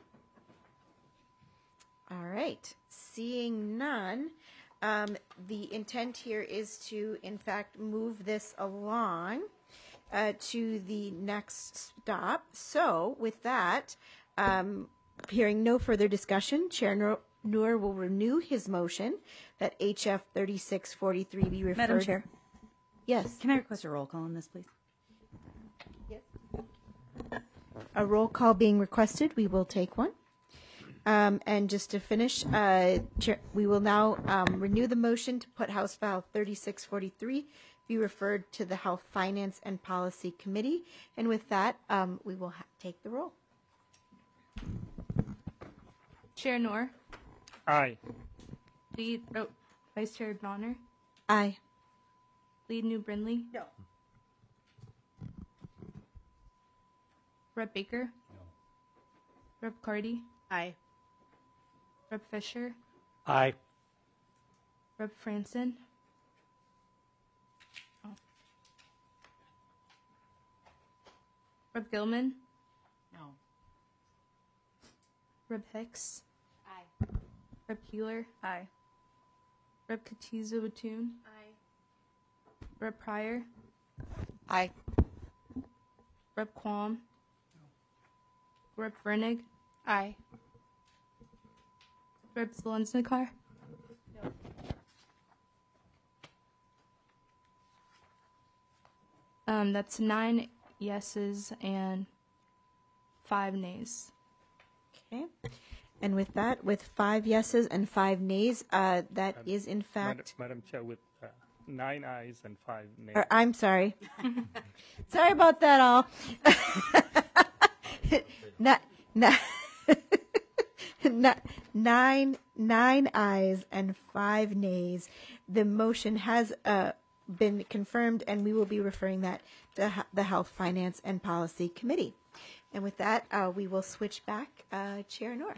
All right, seeing none, um, the intent here is to, in fact, move this along uh, to the next stop. So with that, um, hearing no further discussion, Chair Noor Noor will renew his motion that H F thirty-six forty-three be referred. Madam Chair. Yes. Can I request a roll call on this, please? Yes. A roll call being requested. We will take one. Um, and just to finish, uh, Chair, we will now um, renew the motion to put House File thirty-six forty-three be referred to the Health, Finance, and Policy Committee. And with that, um, we will ha- take the roll. Chair Noor. Aye. Lead, oh, Vice Chair Bonner. Aye. Lead New Brindley. No. Rep Baker. No. Rep Cardy. Aye. Rep Fisher. Aye. Rep Franson. Oh. Rep Gilman. No. Rep Hicks. Aye. Rep Keeler. Aye. Rep Katiza Batoon. Aye. Rep Pryor. Aye. Rep Quam. Rep Brennig. Aye. Rep Zelensnikar. No. Um, that's nine yeses and five nays. Okay. And with that, with five yeses and five nays, uh, that is in Madam, fact. Madam Chair, with uh, nine ayes and five nays. Or, I'm sorry. Sorry about that all. not, not, not, nine, nine ayes and five nays. The motion has uh, been confirmed, and we will be referring that to h- the Health, Finance, and Policy Committee. And with that, uh, we will switch back. Uh, Chair Noor.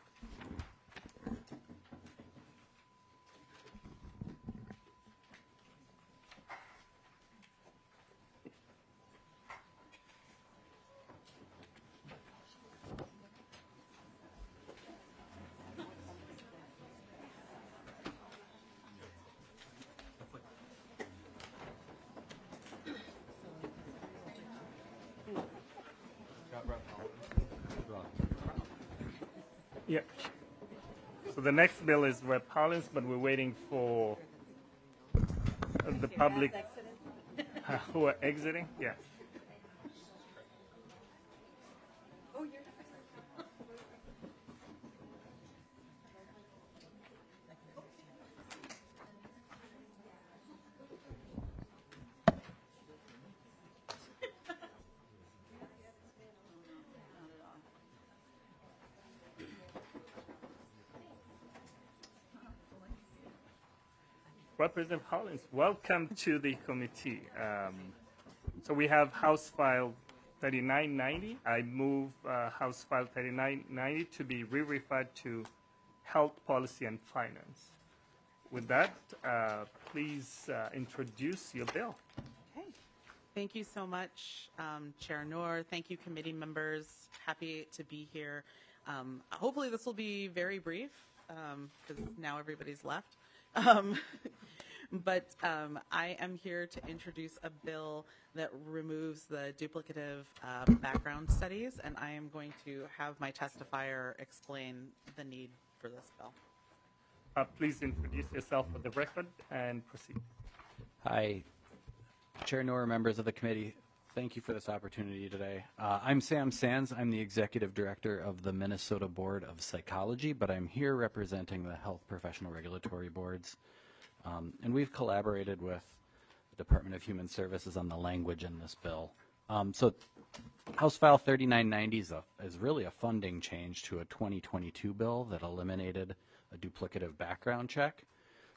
Yeah. So the next bill is Rep Hollins, but we're waiting for the public uh, who are exiting. Yeah. Representative Hollins, welcome to the committee. Um, so we have House File thirty-nine ninety. I move uh, House File thirty-nine ninety to be re-referred to Health, Policy, and Finance. With that, uh, please uh, introduce your bill. Okay. Thank you so much, um, Chair Noor. Thank you, committee members. Happy to be here. Um, hopefully this will be very brief because um, now everybody's left. Um, but um, I am here to introduce a bill that removes the duplicative uh, background studies, and I am going to have my testifier explain the need for this bill. Uh, please introduce yourself for the record and proceed. Hi, Chair Noor, members of the committee. Thank you for this opportunity today. Uh, I'm Sam Sands. I'm the Executive Director of the Minnesota Board of Psychology, but I'm here representing the Health Professional Regulatory Boards. Um, and we've collaborated with the Department of Human Services on the language in this bill. Um, so House File thirty-nine ninety is, a, is really a funding change to a twenty twenty-two bill that eliminated a duplicative background check.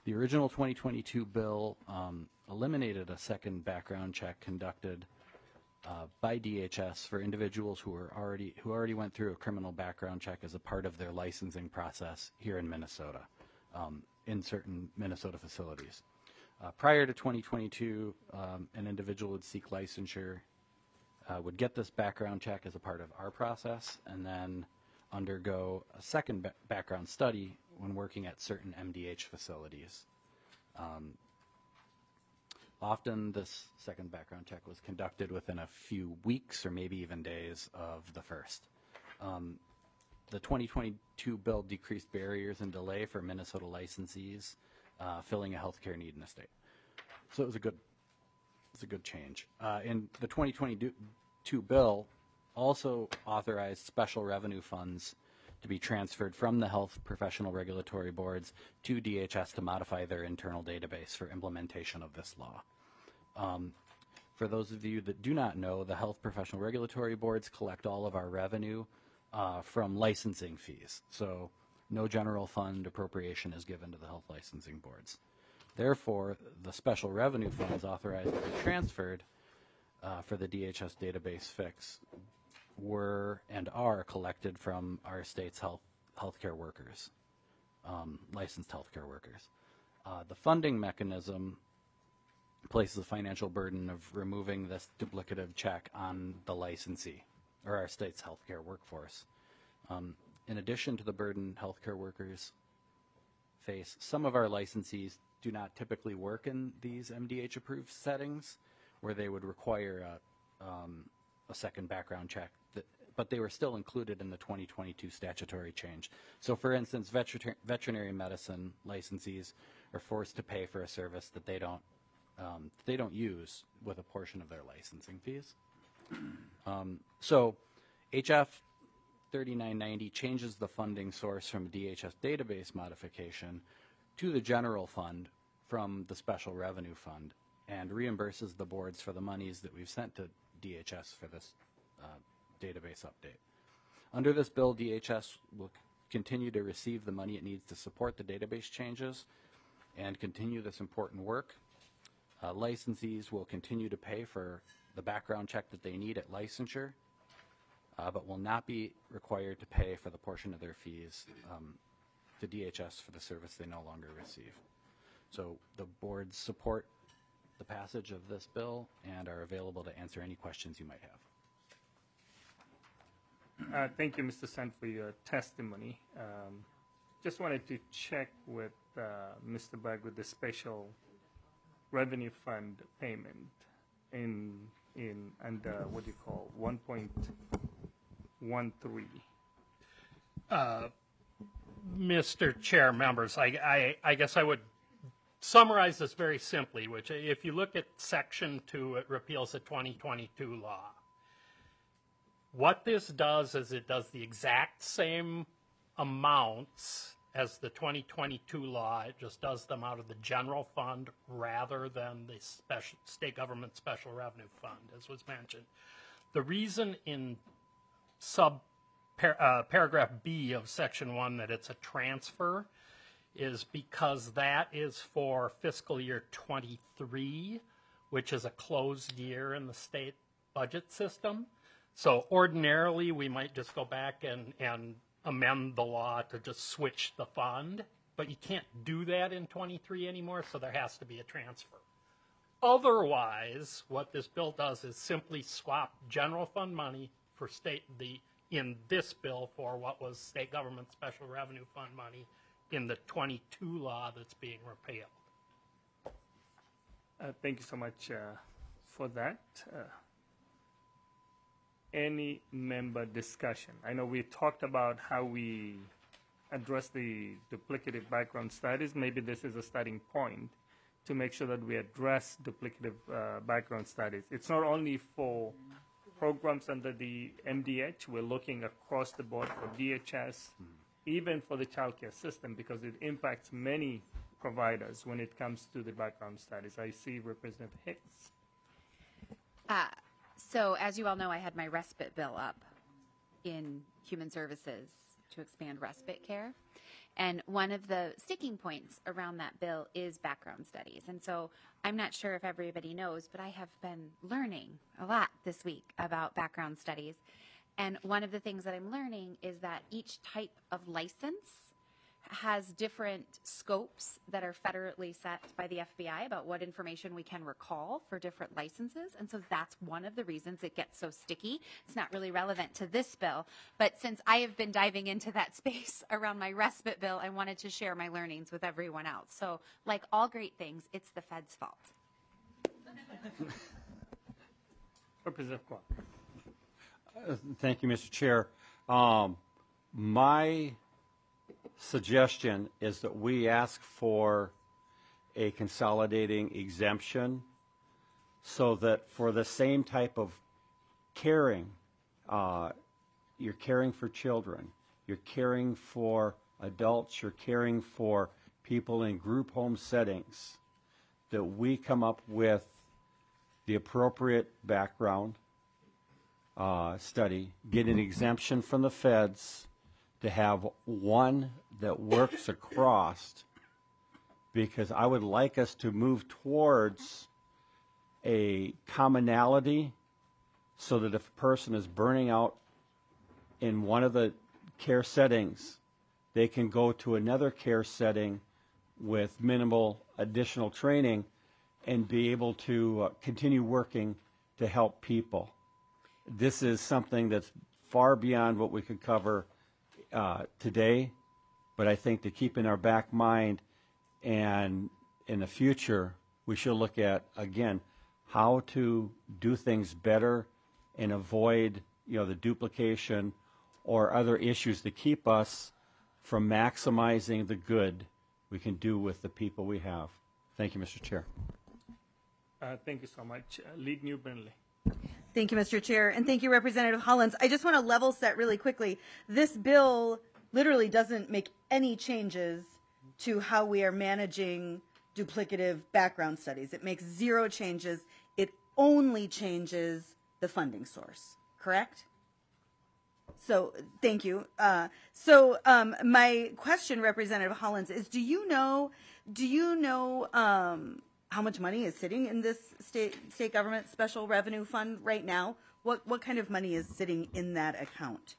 The original twenty twenty-two bill um, eliminated a second background check conducted uh, by D H S for individuals who were already who already went through a criminal background check as a part of their licensing process here in Minnesota, um, in certain Minnesota facilities. Uh, prior to twenty twenty-two, um, an individual would seek licensure, uh, would get this background check as a part of our process, and then undergo a second ba- background study when working at certain M D H facilities. Um, often this second background check was conducted within a few weeks or maybe even days of the first. Um, the twenty twenty-two bill decreased barriers and delay for Minnesota licensees uh, filling a healthcare need in the state. So it was a good, it's a good change. Uh, in the twenty twenty-two bill also authorized special revenue funds to be transferred from the health professional regulatory boards to D H S to modify their internal database for implementation of this law. Um, for those of you that do not know, the health professional regulatory boards collect all of our revenue uh, from licensing fees. So no general fund appropriation is given to the health licensing boards. Therefore, the special revenue funds authorized to be transferred uh, for the D H S database fix were and are collected from our state's health healthcare workers, um, licensed healthcare workers. Uh, the funding mechanism places a financial burden of removing this duplicative check on the licensee or our state's healthcare workforce. Um, in addition to the burden healthcare workers face, some of our licensees do not typically work in these M D H approved settings where they would require a, um, a second background check, that, but they were still included in the twenty twenty-two statutory change. So for instance, veter- veterinary medicine licensees are forced to pay for a service that they don't um, they don't use with a portion of their licensing fees. Um, so H F thirty-nine ninety changes the funding source from D H S database modification to the general fund from the special revenue fund and reimburses the boards for the monies that we've sent to D H S for this uh, database update. Under this bill, D H S will c- continue to receive the money it needs to support the database changes and continue this important work. Uh, licensees will continue to pay for the background check that they need at licensure, uh, but will not be required to pay for the portion of their fees um, to D H S for the service they no longer receive. So the boards support the passage of this bill and are available to answer any questions you might have. Uh, thank you, Mister Sun, for your testimony. Um, just wanted to check with uh, Mister Berg with the special revenue fund payment in in under what do you call one point one three. Uh, Mister Chair, members, I, I, I guess I would summarize this very simply, which if you look at Section two, it repeals the twenty twenty-two law. What this does is it does the exact same amounts as the twenty twenty-two law. It just does them out of the general fund rather than the special, state government special revenue fund, as was mentioned. The reason in sub par, uh, paragraph B of Section one that it's a transfer is because that is for fiscal year twenty-three, which is a closed year in the state budget system. So ordinarily, we might just go back and, and amend the law to just switch the fund, but you can't do that in twenty-three anymore, so there has to be a transfer. Otherwise, what this bill does is simply swap general fund money for state, the, in this bill for what was state government special revenue fund money in the twenty-two law that's being repealed. Uh, thank you so much uh, for that. Uh, any member discussion? I know we talked about how we address the duplicative background studies. Maybe this is a starting point to make sure that we address duplicative uh, background studies. It's not only for programs under the M D H. We're looking across the board for D H S, even for the child care system, because it impacts many providers when it comes to the background studies. I see Representative Hicks. Uh, so as you all know, I had my respite bill up in Human Services to expand respite care. And one of the sticking points around that bill is background studies. And so I'm not sure if everybody knows, but I have been learning a lot this week about background studies. And one of the things that I'm learning is that each type of license has different scopes that are federally set by the F B I about what information we can recall for different licenses. And so that's one of the reasons it gets so sticky. It's not really relevant to this bill, but since I have been diving into that space around my respite bill, I wanted to share my learnings with everyone else. So like all great things, it's the Fed's fault. Representative Kwok. Uh, Thank you, Mister Chair. Um, my suggestion is that we ask for a consolidating exemption so that for the same type of caring, uh, you're caring for children, you're caring for adults, you're caring for people in group home settings, that we come up with the appropriate background uh, study, get an exemption from the feds, to have one that works across, because I would like us to move towards a commonality so that if a person is burning out in one of the care settings, they can go to another care setting with minimal additional training and be able to uh, continue working to help people. This is something that's far beyond what we could cover uh, today, but I think to keep in our back mind and in the future, we should look at, again, how to do things better and avoid, you know, the duplication or other issues that keep us from maximizing the good we can do with the people we have. Thank you, Mister Chair. Uh, thank you so much. Uh, Lead New Brinley. Thank you, Mister Chair, and thank you, Representative Hollins. I just want to level set really quickly. This bill literally doesn't make any changes to how we are managing duplicative background studies. It makes zero changes. It only changes the funding source, correct? So, thank you. Uh, so, um, my question, Representative Hollins, is: Do you know? Do you know um, how much money is sitting in this state state government special revenue fund right now? What what kind of money is sitting in that account?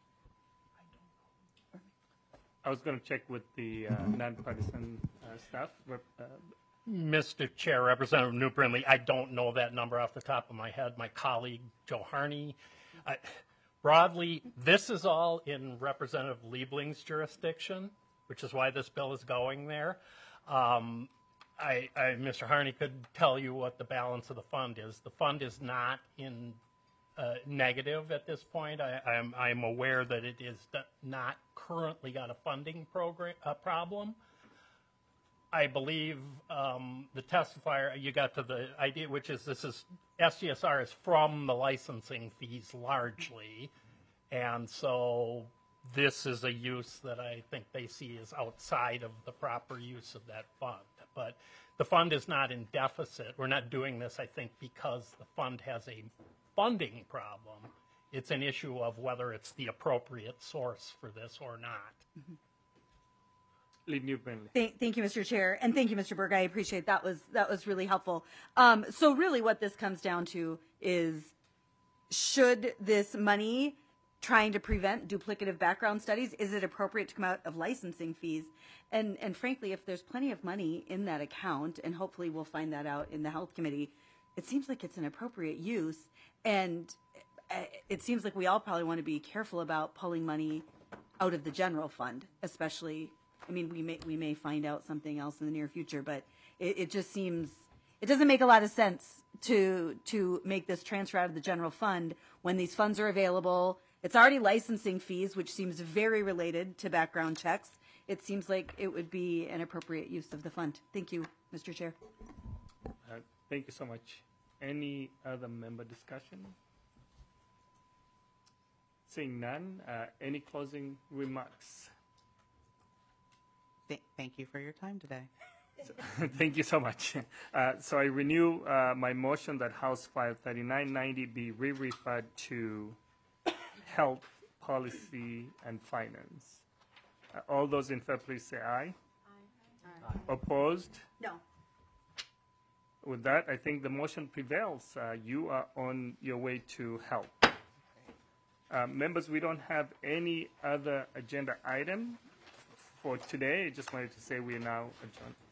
I was going to check with the uh, nonpartisan uh, staff. Rep- Uh, Mister Chair, Representative New Brinley, I don't know that number off the top of my head. My colleague, Joe Harney. I, broadly, this is all in Representative Liebling's jurisdiction, which is why this bill is going there. Um, I, I, Mister Harney could tell you what the balance of the fund is. The fund is not in uh, negative at this point. I, I'm, I'm aware that it is not currently got a funding program uh, problem. I believe um, the testifier, you got to the idea, which is this is, S G S R is from the licensing fees largely, and so this is a use that I think they see as outside of the proper use of that fund. But the fund is not in deficit. We're not doing this, I think, because the fund has a funding problem. It's an issue of whether it's the appropriate source for this or not. Mm-hmm. Lead New Brinley. Thank, thank you, Mister Chair, and thank you, Mister Berg. I appreciate that. Was that was really helpful. Um, so really, what this comes down to is: should this money trying to prevent duplicative background studies, is it appropriate to come out of licensing fees? And and frankly, if there's plenty of money in that account, and hopefully we'll find that out in the Health Committee, it seems like it's an appropriate use. And it seems like we all probably want to be careful about pulling money out of the general fund, especially. I mean, we may we may find out something else in the near future, but it, it just seems it doesn't make a lot of sense to to make this transfer out of the general fund when these funds are available. It's already licensing fees, which seems very related to background checks. It seems like it would be an appropriate use of the fund. Thank you, Mister Chair. Uh, thank you so much. Any other member discussion? Seeing none, uh, any closing remarks? Th- thank you for your time today. So, thank you so much. Uh, so I renew uh, my motion that House File thirty-nine ninety be re-referred to Health, Policy, and Finance. Uh, All those in favor, please say aye. Aye. Opposed? No. With that, I think the motion prevails. Uh, You are on your way to help. Uh, Members, we don't have any other agenda item for today. I just wanted to say we are now adjourned.